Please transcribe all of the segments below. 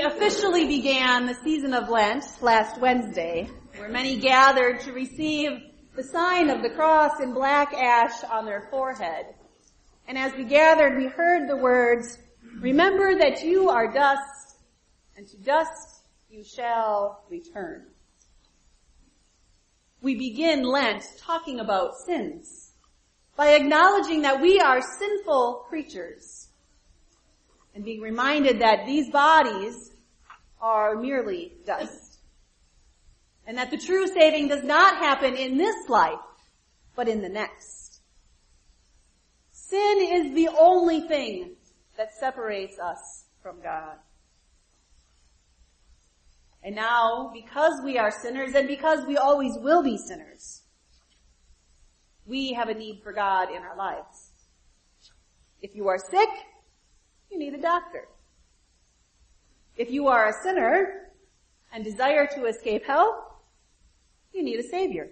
officially began the season of Lent last Wednesday, where many gathered to receive the sign of the cross in black ash on their forehead. And as we gathered, we heard the words, "Remember that you are dust, and to dust you shall return." We begin Lent talking about sins by acknowledging that we are sinful creatures and being reminded that these bodies are merely dust and that the true saving does not happen in this life, but in the next. Sin is the only thing that separates us from God. And now, because we are sinners and because we always will be sinners, we have a need for God in our lives. If you are sick, you need a doctor. If you are a sinner and desire to escape hell, you need a Savior.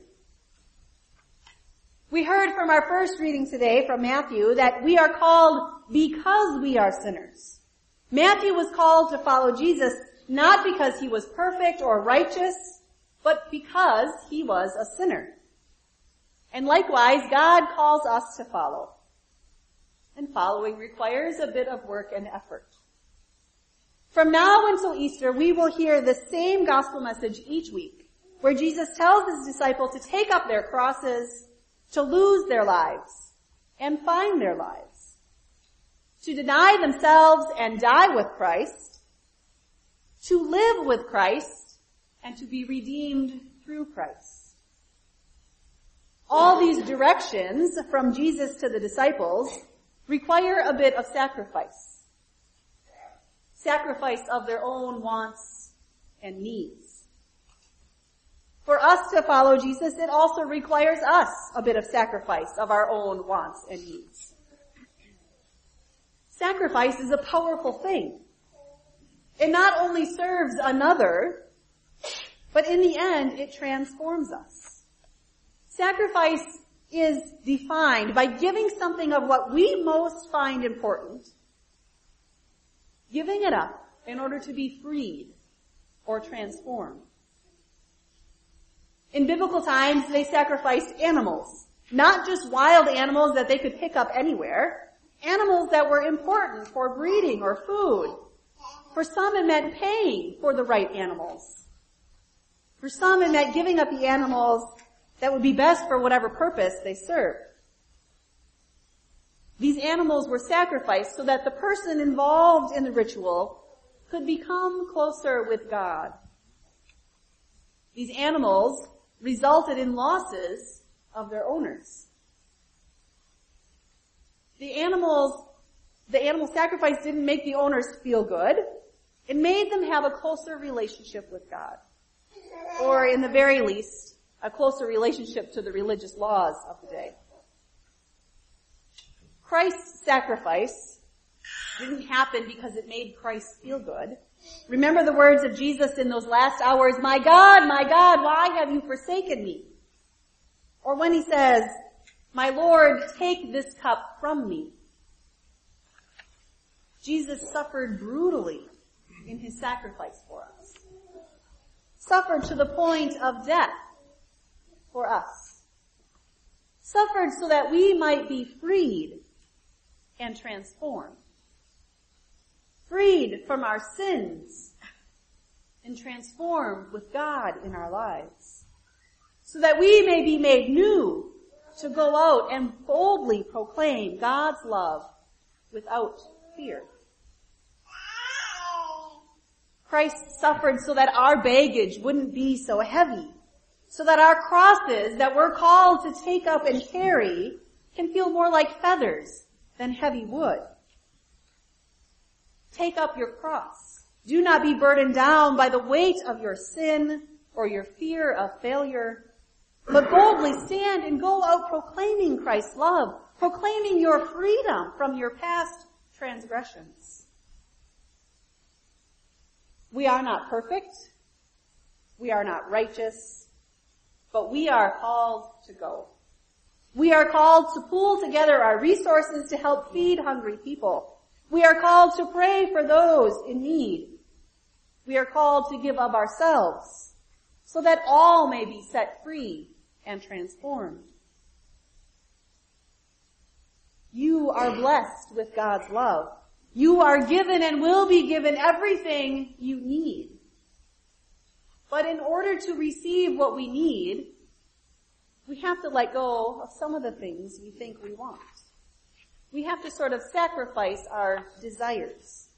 We heard from our first reading today from Matthew that we are called because we are sinners. Matthew was called to follow Jesus not because he was perfect or righteous, but because he was a sinner. And likewise, God calls us to follow. And following requires a bit of work and effort. From now until Easter, we will hear the same gospel message each week, where Jesus tells his disciples to take up their crosses, to lose their lives, and find their lives, to deny themselves and die with Christ, to live with Christ, and to be redeemed through Christ. All these directions from Jesus to the disciples require a bit of sacrifice. Sacrifice of their own wants and needs. For us to follow Jesus, it also requires us a bit of sacrifice of our own wants and needs. Sacrifice is a powerful thing. It not only serves another, but in the end, it transforms us. Sacrifice is defined by giving something of what we most find important, giving it up in order to be freed or transformed. In biblical times, they sacrificed animals, not just wild animals that they could pick up anywhere, animals that were important for breeding or food. For some, it meant paying for the right animals. For some, it meant giving up the animals that would be best for whatever purpose they served. These animals were sacrificed so that the person involved in the ritual could become closer with God. These animals resulted in losses of their owners. The animal sacrifice didn't make the owners feel good. It made them have a closer relationship with God. Or, in the very least, a closer relationship to the religious laws of the day. Christ's sacrifice didn't happen because it made Christ feel good. Remember the words of Jesus in those last hours, my God, why have you forsaken me?" Or when he says, "My Lord, take this cup from me." Jesus suffered brutally in his sacrifice for us. Suffered to the point of death for us. Suffered so that we might be freed and transformed. Freed from our sins and transformed with God in our lives. So that we may be made new to go out and boldly proclaim God's love without fear. Christ suffered so that our baggage wouldn't be so heavy, so that our crosses that we're called to take up and carry can feel more like feathers than heavy wood. Take up your cross. Do not be burdened down by the weight of your sin or your fear of failure, but boldly stand and go out proclaiming Christ's love, proclaiming your freedom from your past transgressions. We are not perfect. We are not righteous, but we are called to go. We are called to pool together our resources to help feed hungry people. We are called to pray for those in need. We are called to give of ourselves so that all may be set free and transformed. You are blessed with God's love. You are given and will be given everything you need. But in order to receive what we need, we have to let go of some of the things we think we want. We have to sort of sacrifice our desires.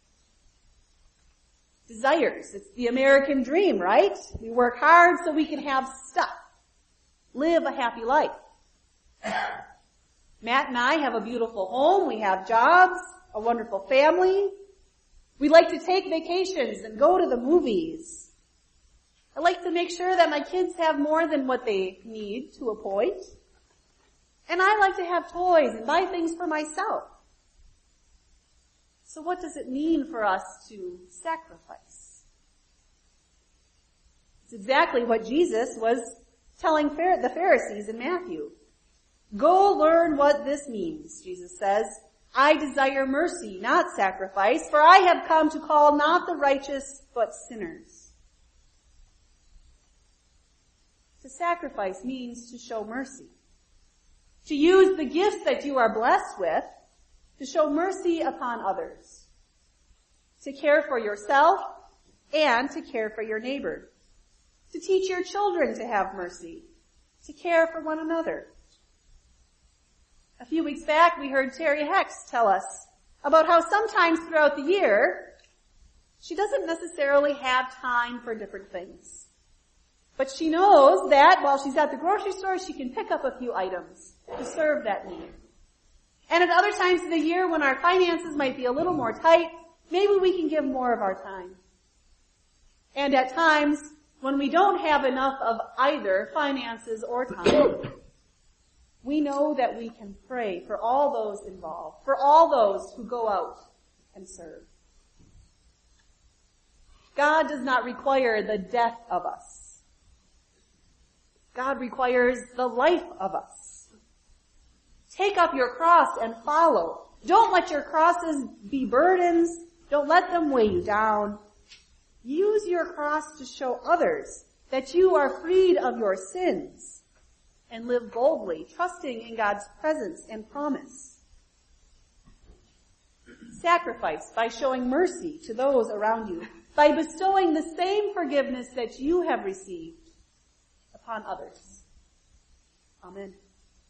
Desires. It's the American dream, right? We work hard so we can have stuff. Live a happy life. Matt and I have a beautiful home. We have jobs, a wonderful family. We like to take vacations and go to the movies. I like to make sure that my kids have more than what they need to a point. And I like to have toys and buy things for myself. So what does it mean for us to sacrifice? It's exactly what Jesus was telling the Pharisees in Matthew. Go learn what this means, Jesus says. I desire mercy, not sacrifice, for I have come to call not the righteous, but sinners. To sacrifice means to show mercy. To use the gifts that you are blessed with to show mercy upon others. To care for yourself and to care for your neighbor. To teach your children to have mercy. To care for one another. A few weeks back, we heard Terry Hex tell us about how sometimes throughout the year, she doesn't necessarily have time for different things. But she knows that while she's at the grocery store, she can pick up a few items to serve that need. And at other times of the year when our finances might be a little more tight, maybe we can give more of our time. And at times when we don't have enough of either finances or time, we know that we can pray for all those involved, for all those who go out and serve. God does not require the death of us. God requires the life of us. Take up your cross and follow. Don't let your crosses be burdens. Don't let them weigh you down. Use your cross to show others that you are freed of your sins and live boldly, trusting in God's presence and promise. Sacrifice by showing mercy to those around you, by bestowing the same forgiveness that you have received upon others. Amen.